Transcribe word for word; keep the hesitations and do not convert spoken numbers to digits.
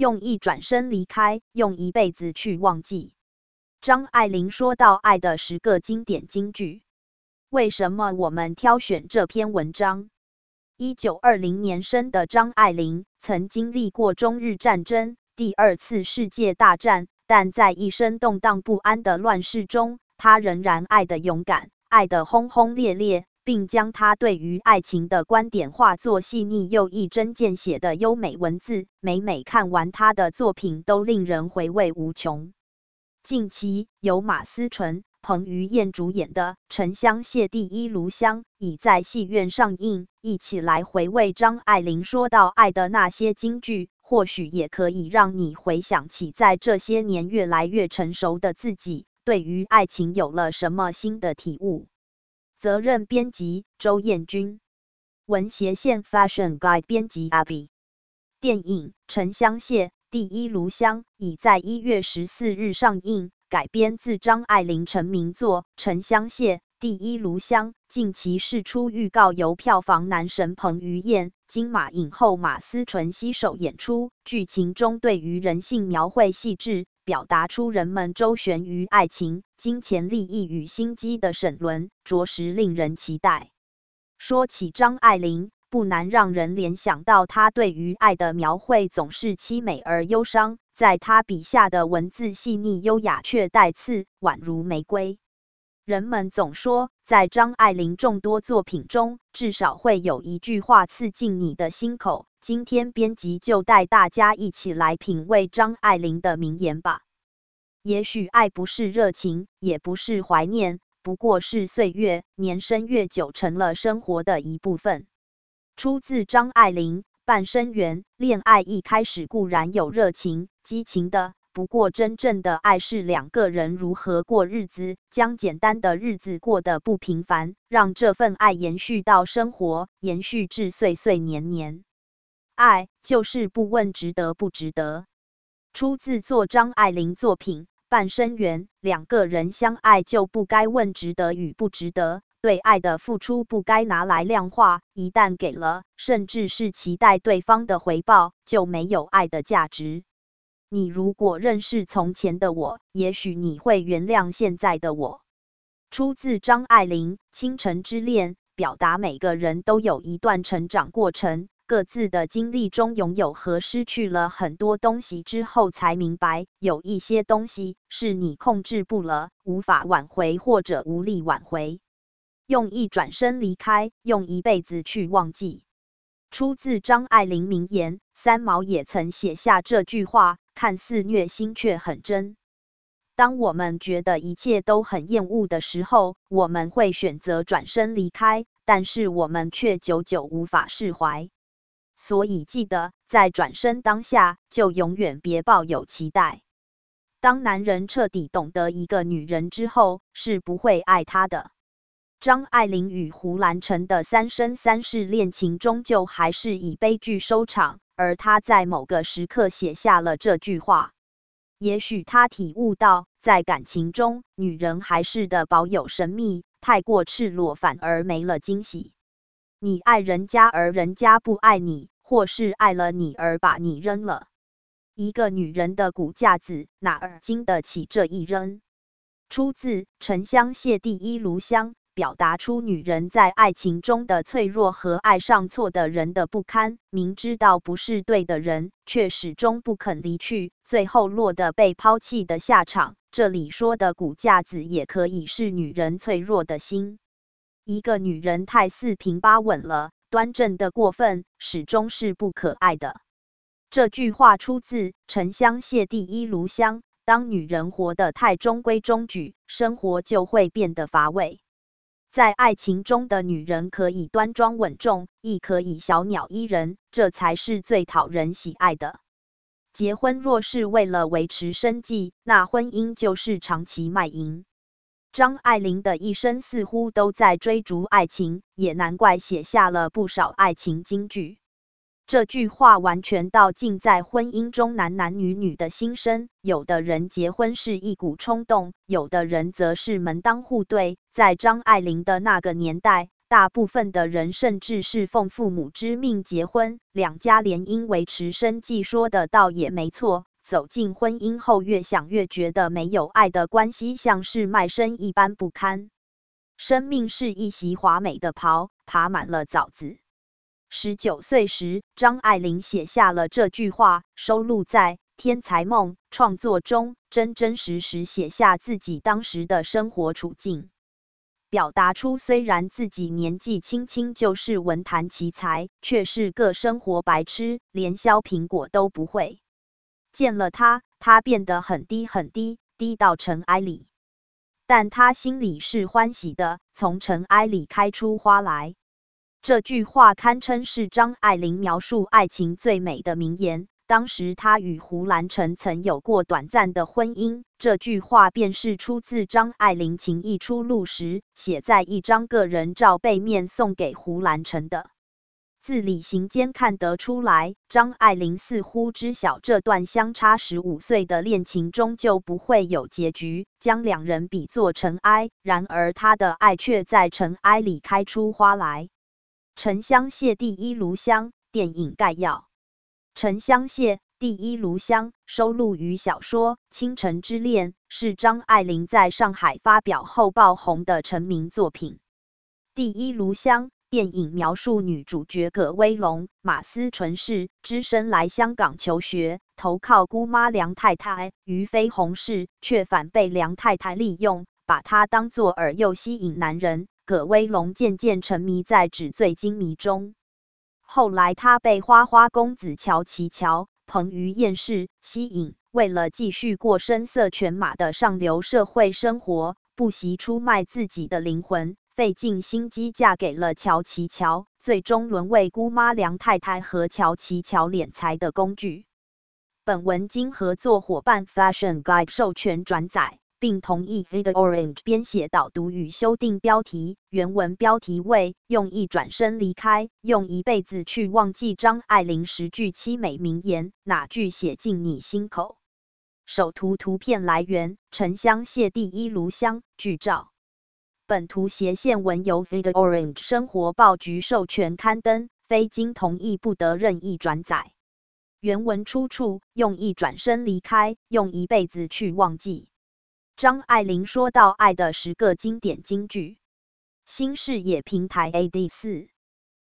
用一转身离开，用一辈子去忘记。张爱玲说到爱的十个经典金句。为什么我们挑选这篇文章？一九二零年生的张爱玲，曾经历过中日战争、第二次世界大战，但在一生动荡不安的乱世中，她仍然爱得勇敢，爱得轰轰烈烈，并将她对于爱情的观点化作细腻又一针见血的优美文字。每每看完她的作品，都令人回味无穷。近期由马思纯、彭于晏主演的《沉香屑第一炉香》已在戏院上映，一起来回味张爱玲说到爱的那些金句，或许也可以让你回想起在这些年越来越成熟的自己，对于爱情有了什么新的体悟。责任编辑周燕君，文协线 Fashion Guide 编辑 Abby。电影《沉香屑第一炉香》已在一月十四日上映，改编自张爱玲成名作《沉香屑第一炉香》，近期释出预告，由票房男神彭于晏、金马影后马思纯携手演出。剧情中对于人性描绘细致，表达出人们周旋于爱情、金钱、利益与心机的审论，着实令人期待。说起张爱玲，不难让人联想到她对于爱的描绘总是凄美而忧伤，在她笔下的文字细腻优雅却带刺，宛如玫瑰。人们总说，在张爱玲众多作品中，至少会有一句话刺进你的心口。今天编辑就带大家一起来品味张爱玲的名言吧。也许爱不是热情，也不是怀念，不过是岁月，年深月久成了生活的一部分。出自张爱玲《半生缘》。恋爱一开始固然有热情、激情的，不过真正的爱是两个人如何过日子，将简单的日子过得不平凡，让这份爱延续到生活，延续至岁岁年年。爱就是不问值得不值得。出自作张爱玲作品《半生缘》。两个人相爱就不该问值得与不值得，对爱的付出不该拿来量化，一旦给了，甚至是期待对方的回报，就没有爱的价值。你如果认识从前的我，也许你会原谅现在的我。出自张爱玲《倾城之恋》，表达每个人都有一段成长过程，各自的经历中拥有和失去了很多东西之后，才明白有一些东西是你控制不了，无法挽回或者无力挽回。用一转身离开，用一辈子去忘记。出自张爱玲名言，三毛也曾写下这句话，看似虐心却很真。当我们觉得一切都很厌恶的时候，我们会选择转身离开，但是我们却久久无法释怀。所以记得，在转身当下，就永远别抱有期待。当男人彻底懂得一个女人之后，是不会爱她的。张爱玲与胡兰成的三生三世恋情终究还是以悲剧收场，而她在某个时刻写下了这句话。也许她体悟到，在感情中，女人还是得保有神秘，太过赤裸反而没了惊喜。你爱人家而人家不爱你，或是爱了你而把你扔了。一个女人的骨架子哪儿经得起这一扔？出自《沉香屑第一炉香》，表达出女人在爱情中的脆弱和爱上错的人的不堪，明知道不是对的人，却始终不肯离去，最后落得被抛弃的下场。这里说的骨架子也可以是女人脆弱的心。一个女人太四平八稳了，端正的过分，始终是不可爱的。这句话出自《沉香屑第一炉香》。当女人活得太中规中矩，生活就会变得乏味。在爱情中的女人可以端庄稳重，亦可以小鸟依人，这才是最讨人喜爱的。结婚若是为了维持生计，那婚姻就是长期卖淫。张爱玲的一生似乎都在追逐爱情，也难怪写下了不少爱情金句。这句话完全道尽在婚姻中男男女女的心声，有的人结婚是一股冲动，有的人则是门当户对。在张爱玲的那个年代， 大部分的人甚至是奉父母之命结婚，两家联姻维持生计，说的倒也没错。走进婚姻后，越想越觉得没有爱的关系像是卖身一般不堪。生命是一袭华美的袍，爬满了枣子。十九岁时，张爱玲写下了这句话，收录在《天才梦》创作中，真真实实写下自己当时的生活处境，表达出虽然自己年纪轻轻就是文坛奇才，却是个生活白痴，连削苹果都不会。见了他，他变得很低很低，低到尘埃里。但他心里是欢喜的，从尘埃里开出花来。这句话堪称是张爱玲描述爱情最美的名言。当时她与胡兰成曾有过短暂的婚姻，这句话便是出自张爱玲情意初露时写在一张个人照背面送给胡兰成的。字里行间看得出来，张爱玲似乎知晓这段相差十五岁的恋情终究不会有结局，将两人比作尘埃，然而她的爱却在尘埃里开出花来。沉香榭第一炉香电影概要：沉香榭第一炉香收录于小说《倾城之恋》，是张爱玲在上海发表后爆红的成名作品。第一炉香电影描述女主角葛威龙、马思纯氏只身来香港求学，投靠姑妈梁太太于飞鸿氏，却反被梁太太利用，把她当作饵诱吸引男人。葛威龙渐渐沉迷在纸醉金迷中。后来他被花花公子乔其乔、彭于晏氏吸引，为了继续过声色犬马的上流社会生活，不惜出卖自己的灵魂，费尽心机嫁给了乔其乔，最终沦为姑妈梁太太和乔其乔敛财的工具。本文经合作伙伴 Fashion Guide 授权转载，并同意 Vida Orange 编写导读与修订标题。原文标题为“用一转身离开，用一辈子去忘记”。张爱玲十句凄美名言，哪句写进你心口？首图图片来源：沉香榭第一炉香剧照。本图斜线文由 Vida Orange 生活报局授权刊登，非经同意不得任意转载。原文出处：用一转身离开，用一辈子去忘记。张爱玲说到爱的十个经典金句。新视野平台 A D 四。